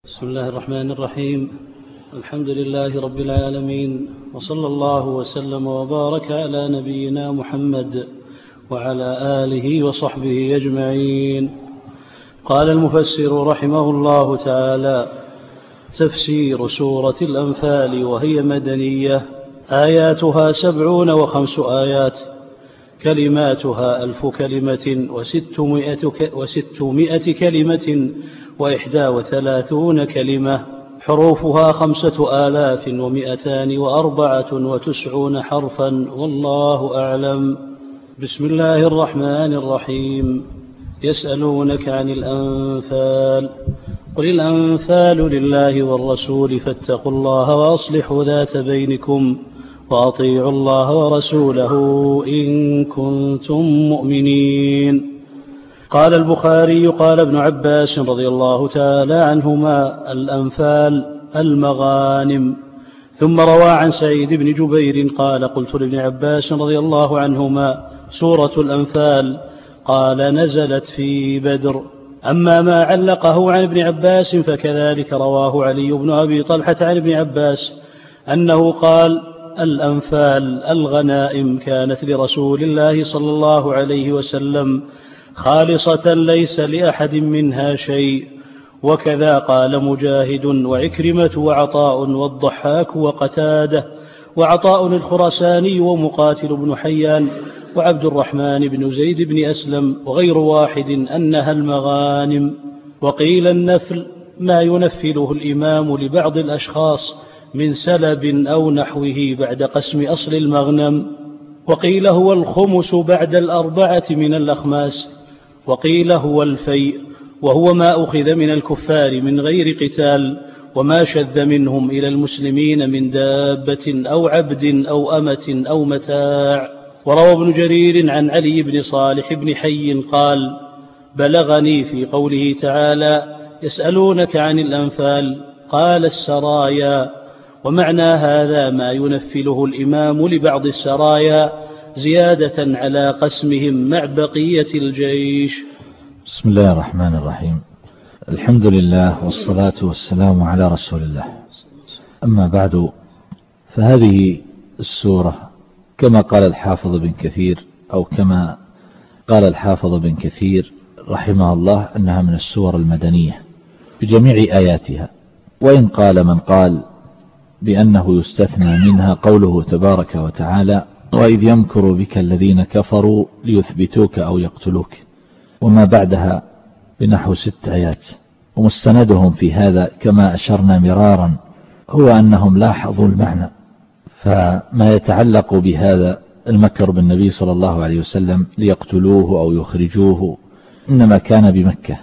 بسم الله الرحمن الرحيم. الحمد لله رب العالمين، وصلى الله وسلم وبارك على نبينا محمد وعلى آله وصحبه أجمعين. قال المفسر رحمه الله تعالى: تفسير سورة الأنفال، وهي مدنية، آياتها 70 و5 آيات، كلماتها 1000 كلمة و600 كلمة و31 كلمة، حروفها 5294 حرفا، والله أعلم. بسم الله الرحمن الرحيم. يسألونك عن الأنفال، قل الأنفال لله والرسول فاتقوا الله وأصلحوا ذات بينكم وأطيعوا الله ورسوله إن كنتم مؤمنين. قال البخاري: قال ابن عباس رضي الله تعالى عنهما: الأنفال المغانم. ثم روى عن سعيد بن جبير قال: قلت لابن عباس رضي الله عنهما: سورة الأنفال؟ قال: نزلت في بدر. أما ما علقه عن ابن عباس فكذلك رواه علي بن أبي طلحة عن ابن عباس أنه قال: الأنفال الغنائم كانت لرسول الله صلى الله عليه وسلم خالصة ليس لأحد منها شيء. وكذا قال مجاهد وعكرمة وعطاء والضحاك وقتادة، وعطاء الخراساني ومقاتل بن حيان وعبد الرحمن بن زيد بن أسلم وغير واحد أنها المغانم. وقيل النفل ما ينفله الإمام لبعض الأشخاص من سلب أو نحوه بعد قسم أصل المغنم. وقيل هو الخمس بعد 4 من الأخماس. وقيل هو الفيء، وهو ما أخذ من الكفار من غير قتال، وما شذ منهم إلى المسلمين من دابة أو عبد أو أمة أو متاع. وروى ابن جرير عن علي بن صالح بن حي قال: بلغني في قوله تعالى: يسألونك عن الأنفال، قال: السرايا. ومعنى هذا ما ينفله الإمام لبعض السرايا زيادة على قسمهم مع بقية الجيش. بسم الله الرحمن الرحيم. الحمد لله والصلاة والسلام على رسول الله. أما بعد، فهذه السورة كما قال الحافظ بن كثير، أو كما قال الحافظ بن كثير رحمه الله، أنها من السور المدنية بجميع آياتها. وإن قال من قال بأنه يستثنى منها قوله تبارك وتعالى: وإذ يمكر بك الذين كفروا ليثبتوك أو يقتلوك، وما بعدها بنحو 6 آيات. ومستندهم في هذا كما أشرنا مرارا هو أنهم لاحظوا المعنى، فما يتعلق بهذا المكر بالنبي صلى الله عليه وسلم ليقتلوه أو يخرجوه إنما كان بمكة.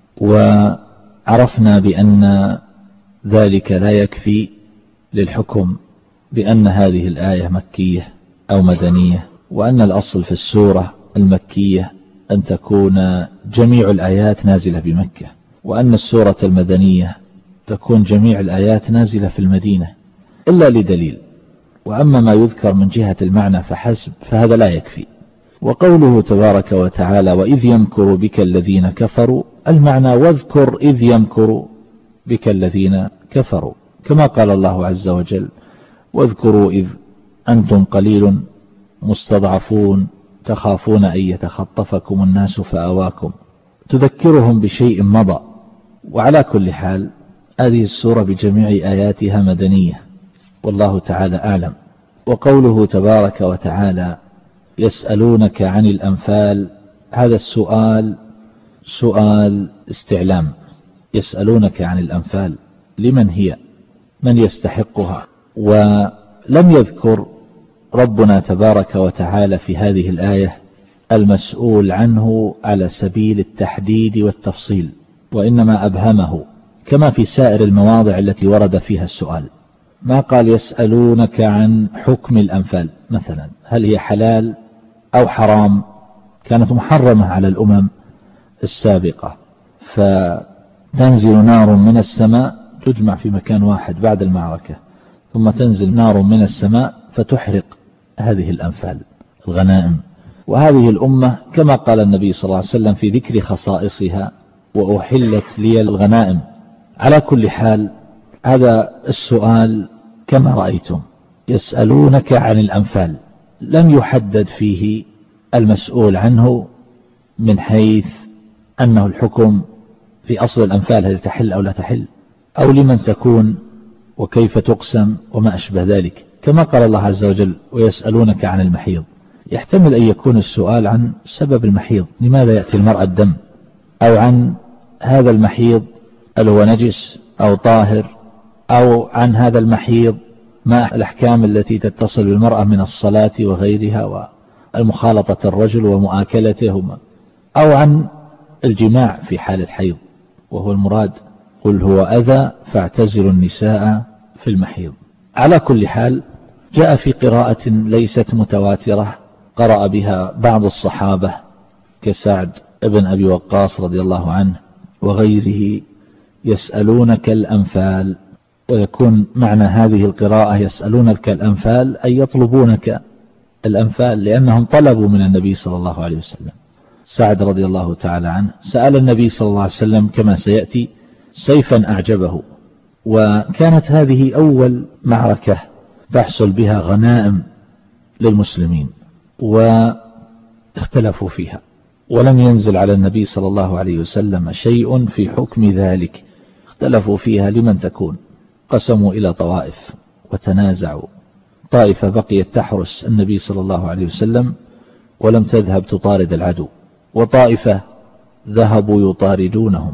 وعرفنا بأن ذلك لا يكفي للحكم بأن هذه الآية مكية أو مدنية، وأن الأصل في السورة المكية أن تكون جميع الآيات نازلة بمكة، وأن السورة المدنية تكون جميع الآيات نازلة في المدينة إلا لدليل. وأما ما يذكر من جهة المعنى فحسب فهذا لا يكفي. وقوله تبارك وتعالى: وإذ يمكر بك الذين كفروا، المعنى واذكر إذ يمكر بك الذين كفروا، كما قال الله عز وجل: واذكروا إذ أنتم قليل مستضعفون تخافون أن يتخطفكم الناس فآواكم، تذكرهم بشيء مضى. وعلى كل حال هذه السورة بجميع آياتها مدنية، والله تعالى أعلم. وقوله تبارك وتعالى: يسألونك عن الأنفال، هذا السؤال سؤال استعلام. يسألونك عن الأنفال، لمن هي؟ من يستحقها؟ ولم يذكر ربنا تبارك وتعالى في هذه الآية المسؤول عنه على سبيل التحديد والتفصيل، وإنما أبهمه كما في سائر المواضع التي ورد فيها السؤال. ما قال: يسألونك عن حكم الأنفال مثلا، هل هي حلال أو حرام؟ كانت محرمة على الأمم السابقة، فتنزل نار من السماء تجمع في مكان واحد بعد المعركة، ثم تنزل نار من السماء فتحرق هذه الأنفال الغنائم. وهذه الأمة كما قال النبي صلى الله عليه وسلم في ذكر خصائصها: وأحلت لي الغنائم، على كل حال هذا السؤال كما رأيتم يسألونك عن الأنفال، لم يحدد فيه المسؤول عنه من حيث أنه الحكم في أصل الأنفال هل تحل أو لا تحل، أو لمن تكون وكيف تقسم وما أشبه ذلك. كما قال الله عز وجل ويسألونك عن المحيض، يحتمل أن يكون السؤال عن سبب المحيض، لماذا يأتي المرأة الدم، أو عن هذا المحيض هل هو نجس أو طاهر، أو عن هذا المحيض ما الأحكام التي تتصل بالمرأة من الصلاة وغيرها والمخالطة الرجل ومؤاكلتهما، أو عن الجماع في حال الحيض، وهو المراد قل هو أذى فاعتزلوا النساء في المحيض. على كل حال جاء في قراءة ليست متواترة قرأ بها بعض الصحابة كسعد بن أبي وقاص رضي الله عنه وغيره يسألونك الأنفال، ويكون معنى هذه القراءة يسألونك الأنفال أي يطلبونك الأنفال، لأنهم طلبوا من النبي صلى الله عليه وسلم. سعد رضي الله تعالى عنه سأل النبي صلى الله عليه وسلم كما سيأتي سيفا أعجبه، وكانت هذه أول معركة تحصل بها غنائم للمسلمين، واختلفوا فيها ولم ينزل على النبي صلى الله عليه وسلم شيء في حكم ذلك، اختلفوا فيها لمن تكون، قسموا إلى طوائف وتنازعوا، طائفة بقيت تحرس النبي صلى الله عليه وسلم ولم تذهب تطارد العدو، وطائفة ذهبوا يطاردونهم،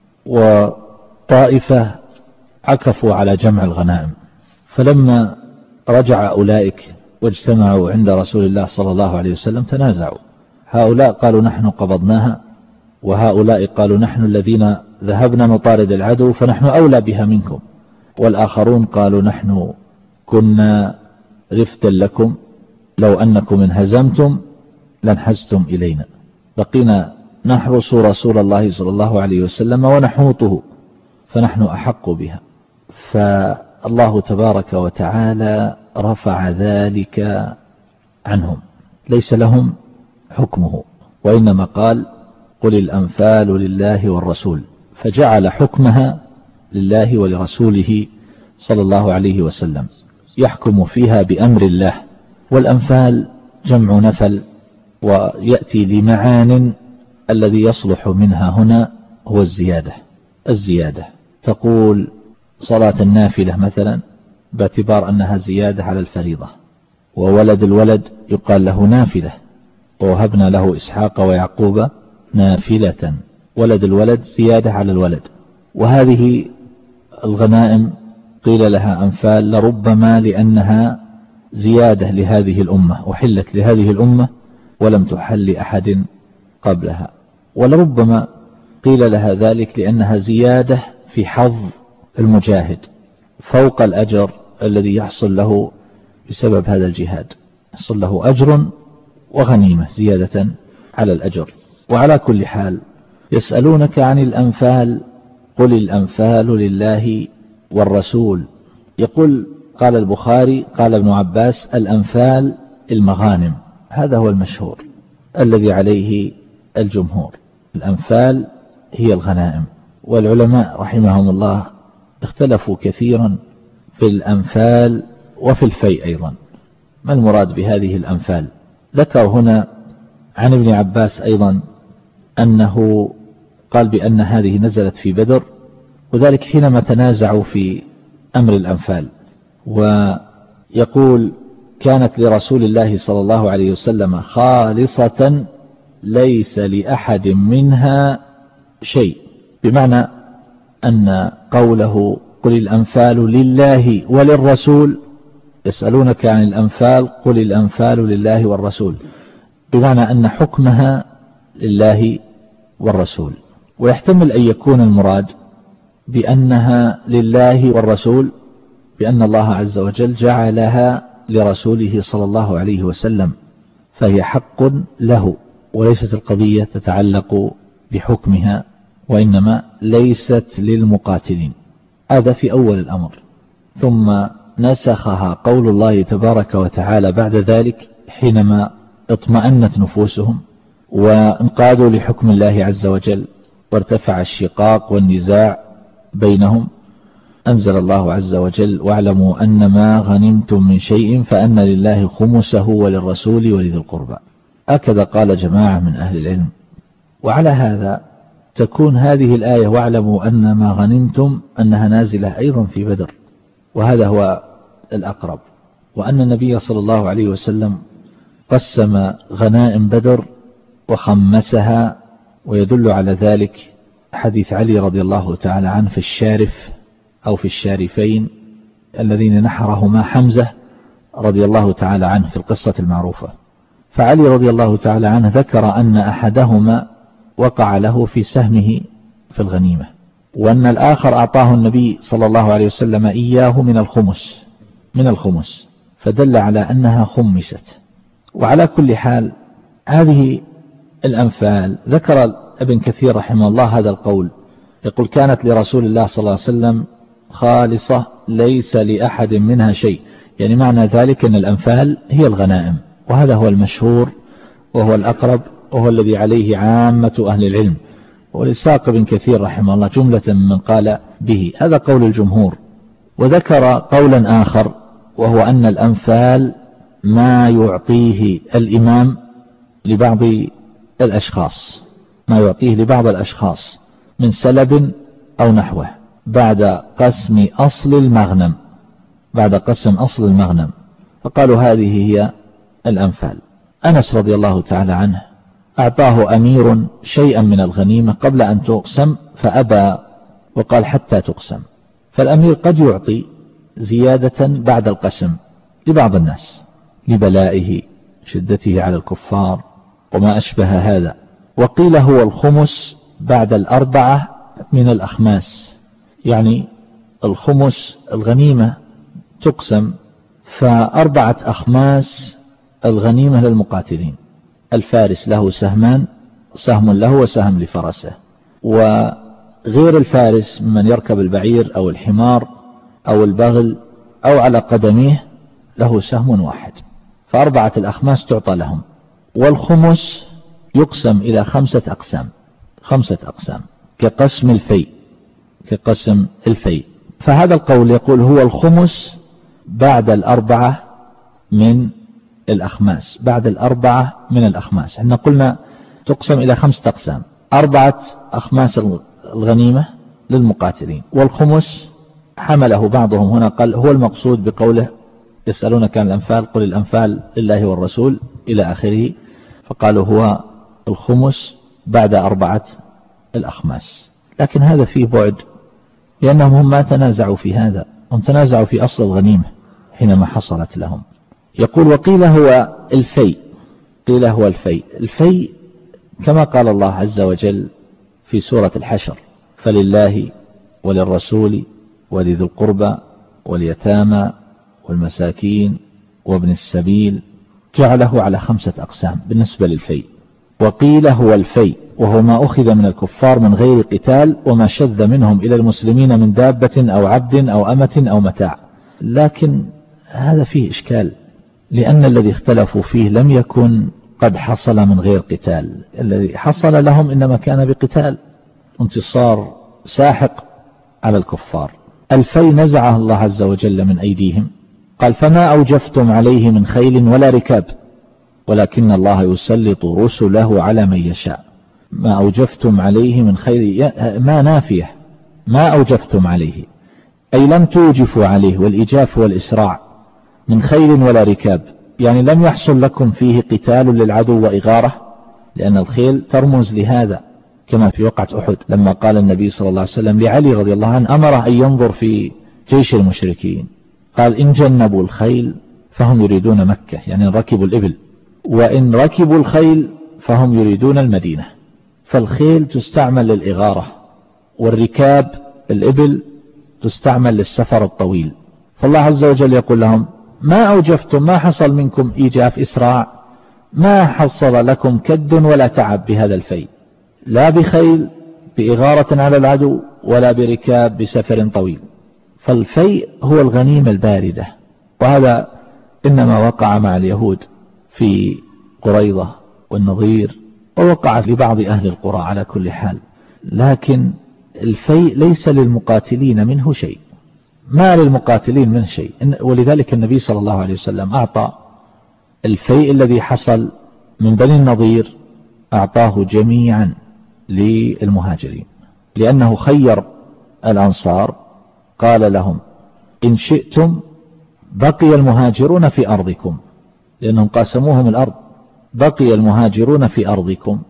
وطائفة عكفوا على جمع الغنائم. فلما رجع أولئك واجتمعوا عند رسول الله صلى الله عليه وسلم تنازعوا، هؤلاء قالوا نحن قبضناها، وهؤلاء قالوا نحن الذين ذهبنا نطارد العدو فنحن أولى بها منكم، والآخرون قالوا نحن كنا رفدا لكم لو أنكم انهزمتم لانحزتم إلينا، بقينا نحرس رسول الله صلى الله عليه وسلم ونحوطه فنحن أحق بها. فالله تبارك وتعالى رفع ذلك عنهم، ليس لهم حكمه، وإنما قال قل الأنفال لله والرسول، فجعل حكمها لله ولرسوله صلى الله عليه وسلم، يحكم فيها بأمر الله. والأنفال جمع نفل، ويأتي لمعان الذي يصلح منها هنا هو الزيادة. تقول صلاة النافلة مثلا باعتبار أنها زيادة على الفريضة، وولد الولد يقال له نافلة، ووهبنا له إسحاق ويعقوب نافلة، ولد الولد زيادة على الولد. وهذه الغنائم قيل لها أنفال لربما لأنها زيادة لهذه الأمة، وحلت لهذه الأمة ولم تحل لأحد قبلها، ولربما قيل لها ذلك لأنها زيادة في حظ المجاهد فوق الأجر الذي يحصل له بسبب هذا الجهاد، يحصل له أجر وغنيمة زيادة على الأجر. وعلى كل حال يسألونك عن الأنفال قل الأنفال لله والرسول. يقول قال البخاري قال ابن عباس الأنفال المغانم، هذا هو المشهور الذي عليه الجمهور، الأنفال هي الغنائم. والعلماء رحمهم الله اختلفوا كثيرا في الأنفال وفي الفيء أيضا، ما المراد بهذه الأنفال؟ ذكر هنا عن ابن عباس أيضا أنه قال بأن هذه نزلت في بدر، وذلك حينما تنازعوا في أمر الأنفال. ويقول كانت لرسول الله صلى الله عليه وسلم خالصة ليس لأحد منها شيء، بمعنى أن قوله قل الأنفال لله وللرسول، يسألونك عن الأنفال قل الأنفال لله والرسول، بمعنى أن حكمها لله والرسول. ويحتمل أن يكون المراد بأنها لله والرسول بأن الله عز وجل جعلها لرسوله صلى الله عليه وسلم، فهي حق له، وليست القضية تتعلق بحكمها، وإنما ليست للمقاتلين. هذا في أول الأمر، ثم نسخها قول الله تبارك وتعالى بعد ذلك حينما اطمأنت نفوسهم وانقادوا لحكم الله عز وجل، وارتفع الشقاق والنزاع بينهم أنزل الله عز وجل: واعلموا أن ما غنمتم من شيء فأن لله خمسه وللرسول ولذي القربى. هكذا قال جماعة من أهل العلم. وعلى هذا تكون هذه الآية واعلموا أن ما غنمتم أنها نازلة أيضا في بدر، وهذا هو الأقرب، وأن النبي صلى الله عليه وسلم قسم غنائم بدر وخمسها، ويدل على ذلك حديث علي رضي الله تعالى عنه في الشارف أو في الشارفين الذين نحرهما حمزة رضي الله تعالى عنه في القصة المعروفة. فعلي رضي الله تعالى عنه ذكر أن أحدهما وقع له في سهمه في الغنيمة، وأن الآخر أعطاه النبي صلى الله عليه وسلم إياه من الخمس، فدل على أنها خمست. وعلى كل حال هذه الأنفال ذكر ابن كثير رحمه الله هذا القول، يقول: كانت لرسول الله صلى الله عليه وسلم خالصة ليس لأحد منها شيء، يعني معنى ذلك أن الأنفال هي الغنائم، وهذا هو المشهور وهو الأقرب وهو الذي عليه عامة أهل العلم. ولساق ابن كثير رحمه الله جملة من قال به، هذا قول الجمهور. وذكر قولا آخر وهو أن الأنفال ما يعطيه الإمام لبعض الأشخاص، ما يعطيه لبعض الأشخاص من سلب أو نحوه بعد قسم أصل المغنم، فقالوا هذه هي الأنفال. أنس رضي الله تعالى عنه أعطاه أمير شيئا من الغنيمة قبل أن تقسم فأبى وقال: حتى تقسم. فالأمير قد يعطي زيادة بعد القسم لبعض الناس لبلائه شدته على الكفار وما أشبه هذا. وقيل هو الخمس بعد 4 من الأخماس، يعني الخمس الغنيمة تقسم، ف4 أخماس الغنيمة للمقاتلين، الفارس له سهمان، سهم له وسهم لفرسه، وغير الفارس من يركب البعير أو الحمار أو البغل أو على قدميه له سهم واحد، ف4 الأخماس تعطى لهم. والخمس يقسم إلى 5 أقسام كقسم الفيء. فهذا القول يقول هو الخمس بعد 4 من الأخماس، احنا قلنا تقسم إلى 5 أقسام، 4 أخماس الغنيمة للمقاتلين، والخمس حمله بعضهم هنا قال هو المقصود بقوله: يسألونك عن الأنفال قل الأنفال لله والرسول إلى آخره، فقالوا هو الخمس بعد 4 الأخماس. لكن هذا فيه بعد، لأنهم هم ما تنازعوا في هذا، هم تنازعوا في أصل الغنيمة حينما حصلت لهم. يقول: وقيل هو الفيء. الفيء كما قال الله عز وجل في سورة الحشر: فلله وللرسول ولذي القربى واليتامى والمساكين وابن السبيل، جعله على 5 أقسام بالنسبة للفيء. وقيل هو الفيء وهو ما أخذ من الكفار من غير قتال وما شذ منهم إلى المسلمين من دابة أو عبد أو أمة أو متاع. لكن هذا فيه إشكال، لأن الذي اختلفوا فيه لم يكن قد حصل من غير قتال، الذي حصل لهم إنما كان بقتال، انتصار ساحق على الكفار. الفيء نزعه الله عز وجل من أيديهم، قال: فما أوجفتم عليه من خيل ولا ركاب ولكن الله يسلط رسله على من يشاء. ما أوجفتم عليه من خيل، ما نافية، ما أوجفتم عليه أي لم توجفوا عليه، والإجاف والإسراع، من خيل ولا ركاب، يعني لم يحصل لكم فيه قتال للعدو وإغارة، لأن الخيل ترمز لهذا، كما في وقعة أحد لما قال النبي صلى الله عليه وسلم لعلي رضي الله عنه أمره أن ينظر في جيش المشركين، قال: إن جنبوا الخيل فهم يريدون مكة، يعني ركبوا الإبل، وإن ركبوا الخيل فهم يريدون المدينة. فالخيل تستعمل للإغارة، والركاب الإبل تستعمل للسفر الطويل. فالله عز وجل يقول لهم: ما أوجفتم، ما حصل منكم إيجاف إسراع، ما حصل لكم كد ولا تعب بهذا الفيء، لا بخيل بإغارة على العدو ولا بركاب بسفر طويل. فالفيء هو الغنيمة الباردة، وهذا إنما وقع مع اليهود في قريظة والنظير، ووقع في بعض أهل القرى على كل حال. لكن الفيء ليس للمقاتلين منه شيء، ما للمقاتلين منه شيء، ولذلك النبي صلى الله عليه وسلم أعطى الفيء الذي حصل من بني النضير أعطاه جميعا للمهاجرين، لأنه خير الأنصار قال لهم إن شئتم بقي المهاجرون في أرضكم، لأنهم قاسموهم الأرض، بقي المهاجرون في أرضكم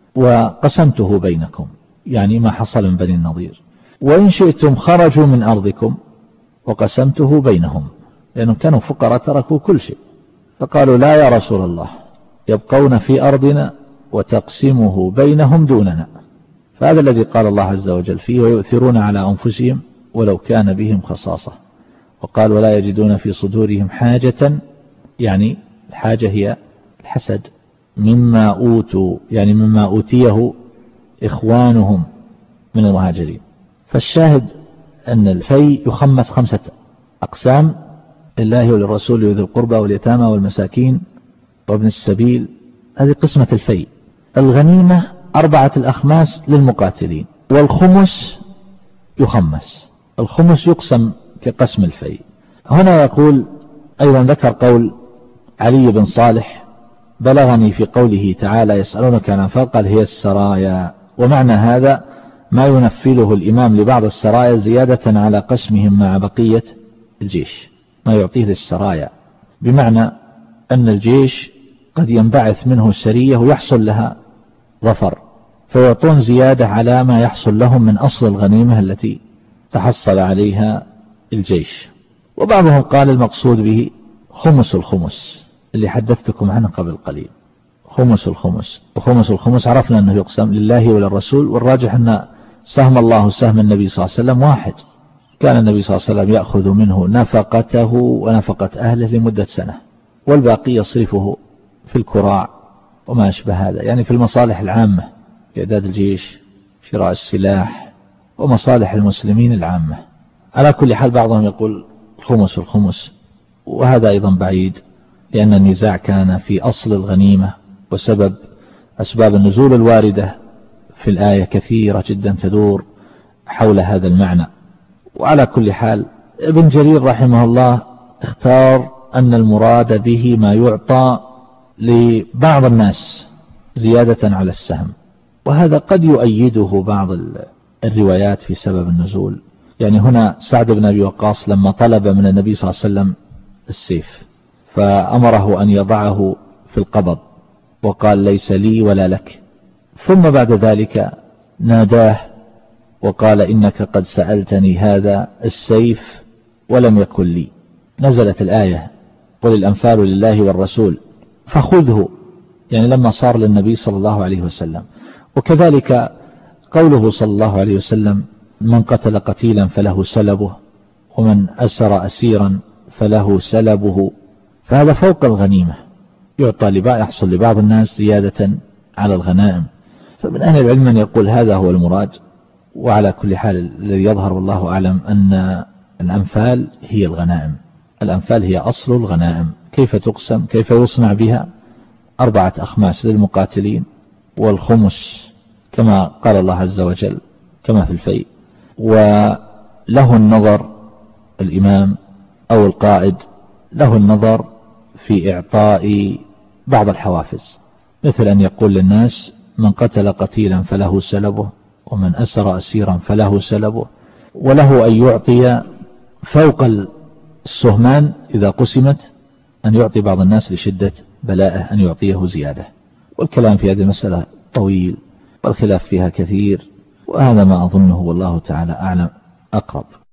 وقسمته بينكم، يعني ما حصل من بني النضير، وإن شئتم خرجوا من أرضكم وقسمته بينهم، لأنهم كانوا فقراء تركوا كل شيء، فقالوا لا يا رسول الله يبقون في أرضنا وتقسمه بينهم دوننا. فهذا الذي قال الله عز وجل فيه ويؤثرون على أنفسهم ولو كان بهم خصاصة، وقال ولا يجدون في صدورهم حاجة، يعني الحاجة هي الحسد، مما أوتوا، يعني مما أوتيه إخوانهم من المهاجرين. فالشاهد أن الفيء يخمس 5 أقسام: لله وللرسول وذي القربى واليتامى والمساكين وابن السبيل، هذه قسمة الفيء. الغنيمة 4 الأخماس للمقاتلين، والخمس يخمس، الخمس يقسم كقسم الفيء. هنا يقول أيضا ذكر قول علي بن صالح: بلغني في قوله تعالى يسألونك عن الأنفال قال هي السرايا، ومعنى هذا ما ينفله الإمام لبعض السرايا زيادة على قسمهم مع بقية الجيش، ما يعطيه للسرايا، بمعنى أن الجيش قد ينبعث منه سرية ويحصل لها ظفر، فيعطون زيادة على ما يحصل لهم من أصل الغنيمة التي تحصل عليها الجيش. وبعضهم قال المقصود به خمس الخمس اللي حدثتكم عنه قبل قليل، خمس الخمس. وخمس الخمس عرفنا أنه يقسم لله وللرسول، والراجح أن سهم الله سهم النبي صلى الله عليه وسلم واحد، كان النبي صلى الله عليه وسلم يأخذ منه نفقته ونفقة أهله لمدة سنة، والباقي يصرفه في الكراع وما أشبه هذا، يعني في المصالح العامة، إعداد الجيش، شراء السلاح، ومصالح المسلمين العامة. على كل حال بعضهم يقول خمس الخمس، وهذا أيضا بعيد، لأن النزاع كان في أصل الغنيمة، وسبب أسباب النزول الواردة في الآية كثيرة جدا تدور حول هذا المعنى. وعلى كل حال ابن جرير رحمه الله اختار أن المراد به ما يعطى لبعض الناس زيادة على السهم، وهذا قد يؤيده بعض الروايات في سبب النزول. يعني هنا سعد بن أبي وقاص لما طلب من النبي صلى الله عليه وسلم السيف فأمره أن يضعه في القبض وقال ليس لي ولا لك، ثم بعد ذلك ناداه وقال إنك قد سألتني هذا السيف ولم يكن لي، نزلت الآية قل الأنفال لله والرسول فخذه، يعني لما صار للنبي صلى الله عليه وسلم. وكذلك قوله صلى الله عليه وسلم من قتل قتيلا فله سلبه، ومن أسر أسيرا فله سلبه، فهذا فوق الغنيمة، يعطى يحصل لبعض الناس زيادة على الغنائم. فمن أهل العلم من يقول هذا هو المراد. وعلى كل حال الذي يظهر والله أعلم أن الأنفال هي الغنائم، الأنفال هي أصل الغنائم. كيف تقسم، كيف يصنع بها؟ 4 أخماس للمقاتلين، والخمس كما قال الله عز وجل كما في الفيء. وله النظر الإمام أو القائد، له النظر في إعطاء بعض الحوافز، مثل أن يقول للناس من قتل قتيلا فله سلبه، ومن أسر أسيرا فله سلبه، وله أن يعطي فوق السهمان إذا قسمت، أن يعطي بعض الناس لشدة بلائه أن يعطيه زيادة. والكلام في هذه المسألة طويل والخلاف فيها كثير، وهذا ما أظنه والله تعالى أعلم أقرب.